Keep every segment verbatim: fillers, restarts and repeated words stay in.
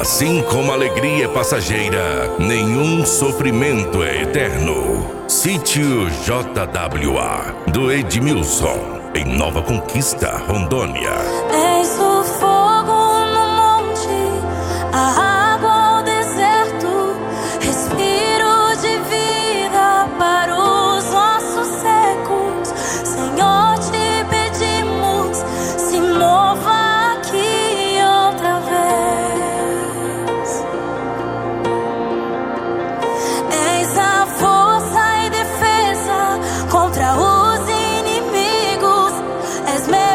Assim como a alegria é passageira, nenhum sofrimento é eterno. Sítio J W A, do Edmilson, em Nova Conquista, Rondônia. Eis o fogo no monte, a água ao deserto, respiro de vida para os ossos secos. Senhor, te pedimos, se mova aqui outra vez. Eis a força e defesa contra os inimigos. És meu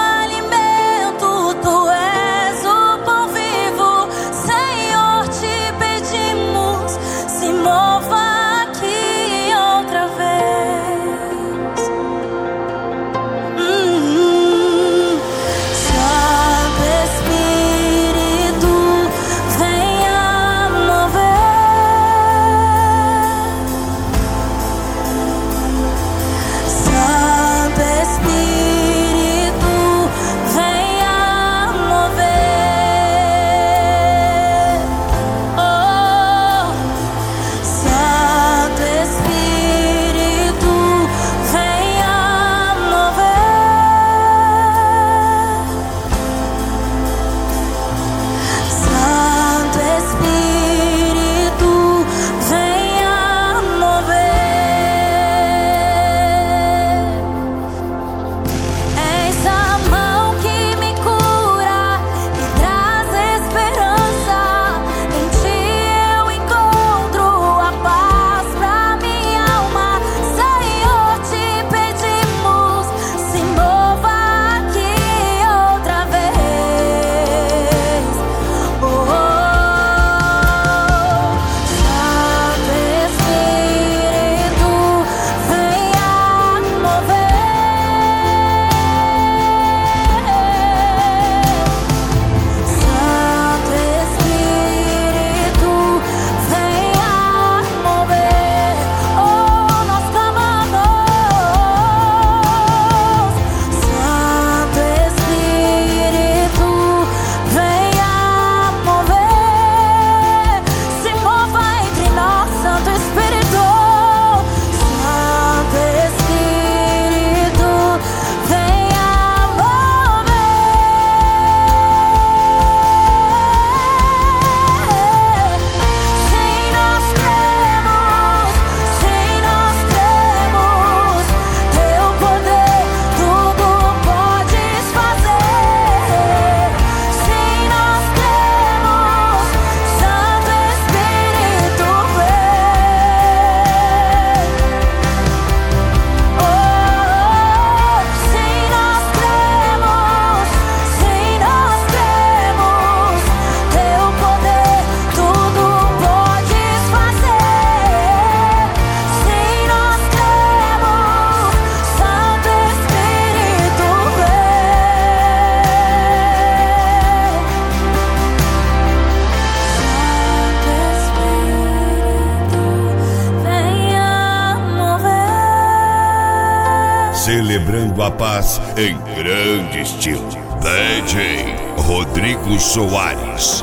celebrando a paz em grande estilo. D J Rodrigo Soares.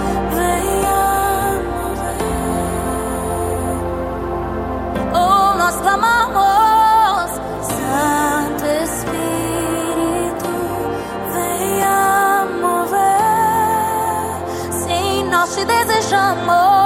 Oh, nós clamamos, Santo Espírito, venha mover. Sim, nós te desejamos.